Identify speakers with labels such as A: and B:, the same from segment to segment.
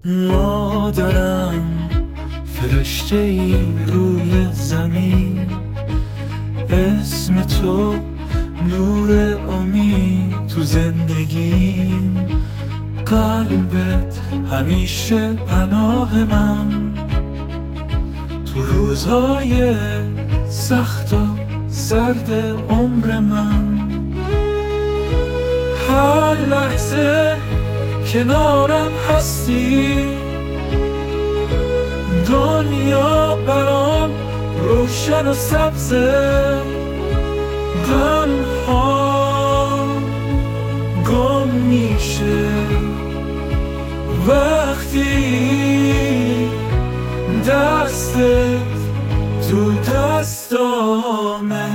A: مادرم فرشته ای روی زمین، اسم تو نور امید تو زندگیم. قلبت همیشه پناه من تو روزهای سخت و سرد عمر من. هر لحظه کنارم هستی، دنیا برام روشن و سبزه. قلب‌ها گم میشه وقتی دستت تو دستامه.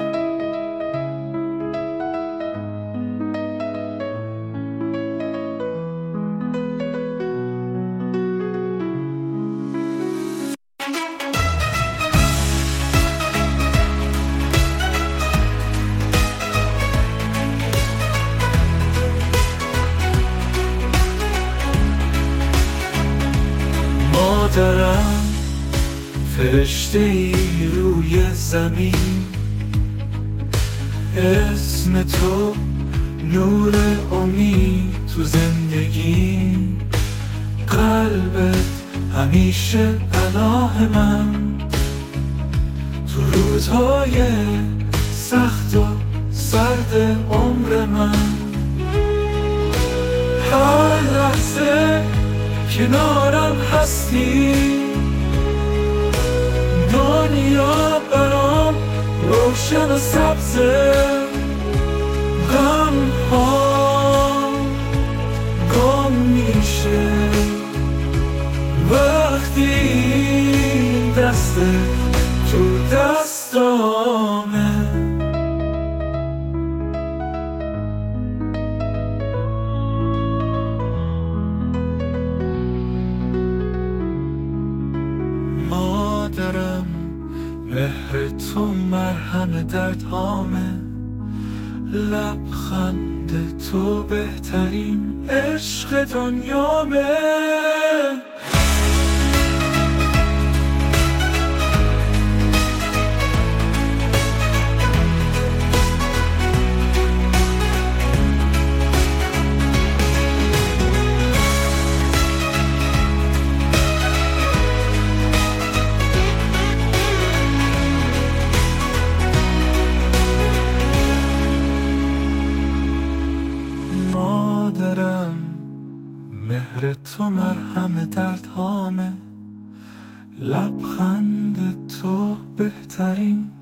A: مادرم فرشته ای روی زمین، اسم تو نور امید تو زندگی. قلبت همیشه پناه من تو روزهای سخت و سرد عمر من. هر لحظه کنارم هستی، دنیا برام روشن و سبزه. غم‌ها گم میشه وقتی دستت تو دستامه. مادرم مهر تو مرهم دردهامه، لبخند تو بهترین عشق دنیامه. مادرم مهر تو مرهم دردهامه، لبخند تو بهترین